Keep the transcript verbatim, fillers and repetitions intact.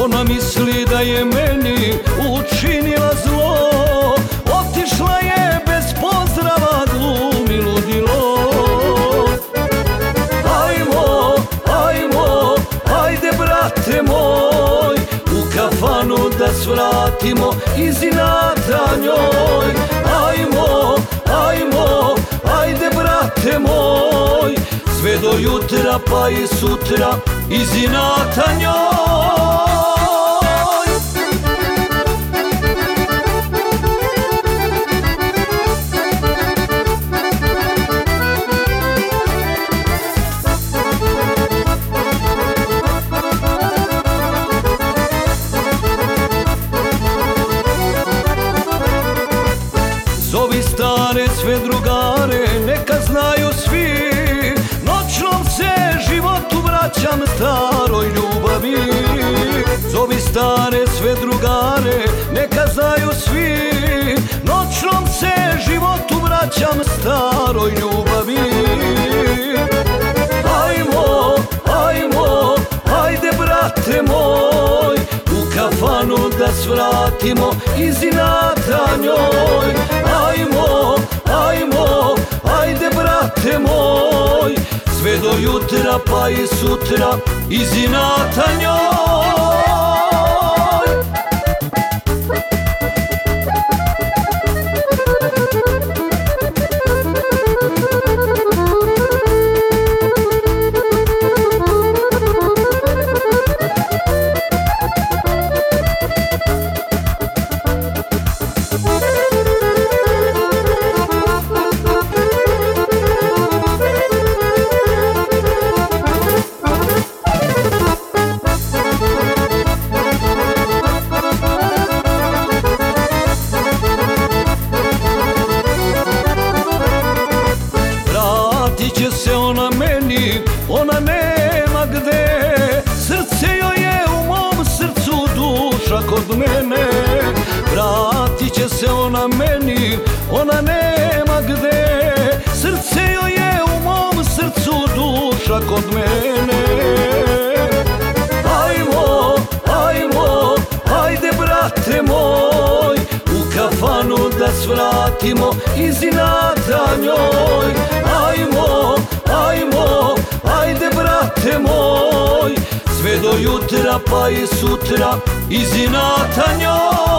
Ona misli da je meni učinila zlo, otišla je bez pozdrava, glumi ludilo. Ajmo, ajmo, ajde brate moj, u kafanu da svratimo iz inata njoj. Ajmo, ajmo, ajde brate moj, sve do jutra pa i sutra iz inata njoj. Zovi stare sve drugare, neka znaju svi, noćnom se životu vraćam staroj ljubavi. Zovi stare sve drugare, neka znaju svi, noćnom se životu vraćam staroj ljubavi. Ajmo, ajmo, ajde brate moj, u kafanu da svratimo iz inata njoj. Ajmo, ajmo, ajde brate moj, sve do jutra pa i sutra iz inata njoj. Vratit će se ona meni, ona nema gde, srce joj je u mom srcu, duša kod mene. Vratit će se ona meni, ona nema gde, srce joj je u mom srcu, duša kod mene. Ajmo, ajmo, ajde brate moj, u kafanu da svratimo iz inata njoj. Ajmo, ajmo, ajde brate moj, sve do jutra pa i sutra iz inata njoj.